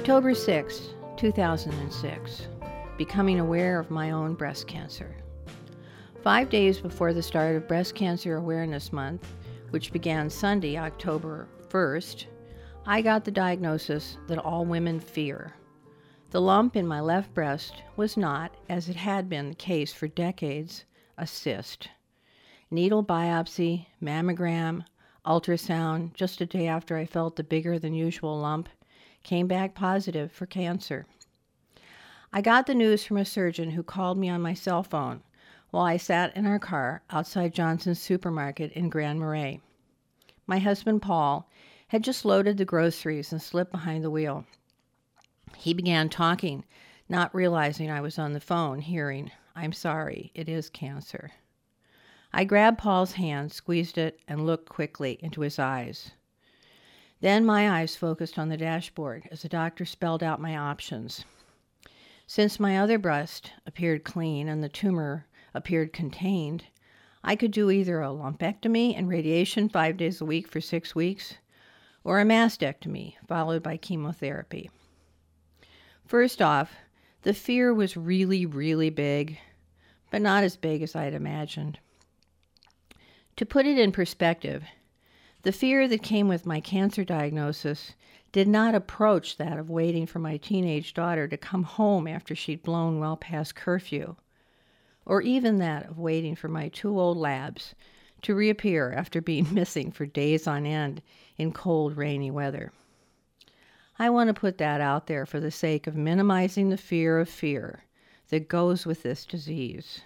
October 6, 2006. Becoming aware of my own breast cancer. 5 days before the start of Breast Cancer Awareness Month, which began Sunday, October 1st, I got the diagnosis that all women fear. The lump in my left breast was not, as it had been the case for decades, a cyst. Needle biopsy, mammogram, ultrasound, just a day after I felt the bigger than usual lump, came back positive for cancer. I got the news from a surgeon who called me on my cell phone while I sat in our car outside Johnson's supermarket in Grand Marais. My husband, Paul, had just loaded the groceries and slipped behind the wheel. He began talking, not realizing I was on the phone, hearing, "I'm sorry, it is cancer." I grabbed Paul's hand, squeezed it, and looked quickly into his eyes. Then my eyes focused on the dashboard as the doctor spelled out my options. Since my other breast appeared clean and the tumor appeared contained, I could do either a lumpectomy and radiation 5 days a week for 6 weeks, or a mastectomy followed by chemotherapy. First off, the fear was really, really big, but not as big as I'd imagined. To put it in perspective, the fear that came with my cancer diagnosis did not approach that of waiting for my teenage daughter to come home after she'd blown well past curfew, or even that of waiting for my 2 old labs to reappear after being missing for days on end in cold, rainy weather. I want to put that out there for the sake of minimizing the fear of fear that goes with this disease.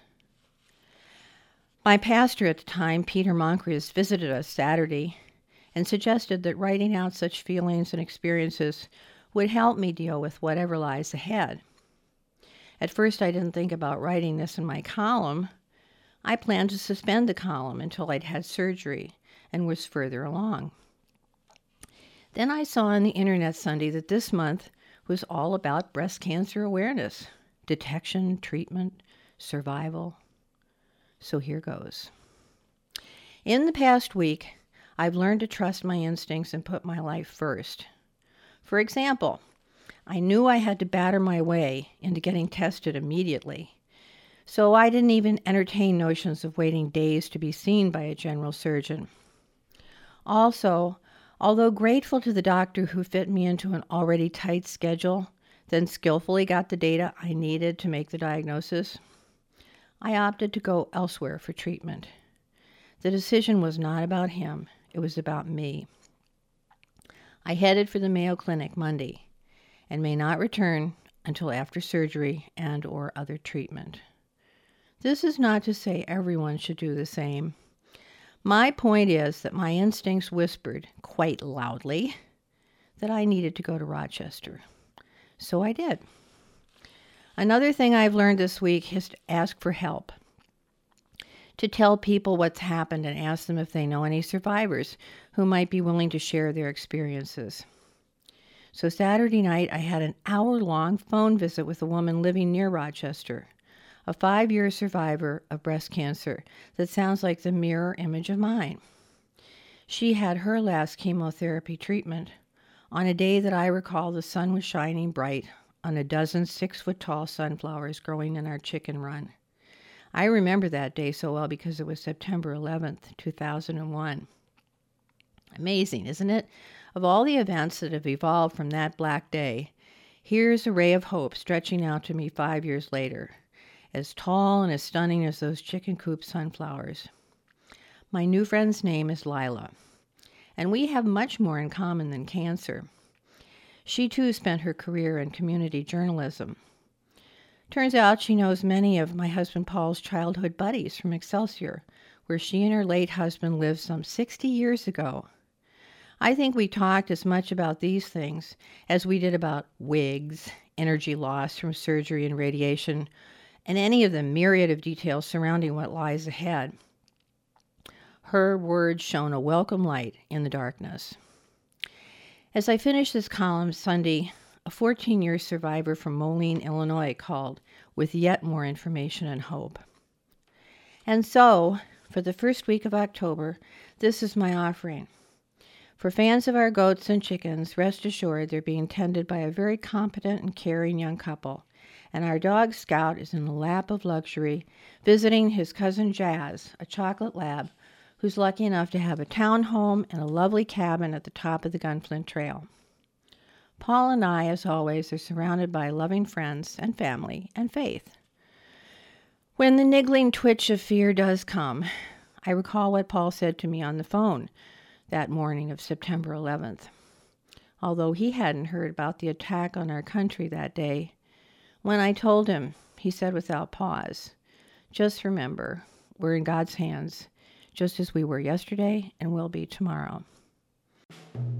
My pastor at the time, Peter Moncrief, visited us Saturday and suggested that writing out such feelings and experiences would help me deal with whatever lies ahead. At first, I didn't think about writing this in my column. I planned to suspend the column until I'd had surgery and was further along. Then I saw on the internet Sunday that this month was all about breast cancer awareness, detection, treatment, survival. So here goes. In the past week, I've learned to trust my instincts and put my life first. For example, I knew I had to batter my way into getting tested immediately, so I didn't even entertain notions of waiting days to be seen by a general surgeon. Also, although grateful to the doctor who fit me into an already tight schedule, then skillfully got the data I needed to make the diagnosis, I opted to go elsewhere for treatment. The decision was not about him. It was about me. I headed for the Mayo Clinic Monday and may not return until after surgery and or other treatment. This is not to say everyone should do the same. My point is that my instincts whispered, quite loudly, that I needed to go to Rochester. So I did. Another thing I've learned this week is to ask for help. To tell people what's happened and ask them if they know any survivors who might be willing to share their experiences. So Saturday night, I had an hour-long phone visit with a woman living near Rochester, a 5-year survivor of breast cancer that sounds like the mirror image of mine. She had her last chemotherapy treatment on a day that I recall the sun was shining bright on a dozen 6-foot-tall sunflowers growing in our chicken run. I remember that day so well because it was September 11th, 2001. Amazing, isn't it? Of all the events that have evolved from that black day, here's a ray of hope stretching out to me 5 years later, as tall and as stunning as those chicken coop sunflowers. My new friend's name is Lila, and we have much more in common than cancer. She too spent her career in community journalism. Turns out she knows many of my husband Paul's childhood buddies from Excelsior, where she and her late husband lived some 60 years ago. I think we talked as much about these things as we did about wigs, energy loss from surgery and radiation, and any of the myriad of details surrounding what lies ahead. Her words shone a welcome light in the darkness. As I finished this column Sunday, a 14-year survivor from Moline, Illinois called with yet more information and hope. And so, for the first week of October, this is my offering. For fans of our goats and chickens, rest assured they're being tended by a very competent and caring young couple. And our dog Scout is in the lap of luxury, visiting his cousin Jazz, a chocolate lab, who's lucky enough to have a town home and a lovely cabin at the top of the Gunflint Trail. Paul and I, as always, are surrounded by loving friends and family and faith. When the niggling twitch of fear does come, I recall what Paul said to me on the phone that morning of September 11th. Although he hadn't heard about the attack on our country that day, when I told him, he said without pause, "Just remember, we're in God's hands, just as we were yesterday and will be tomorrow."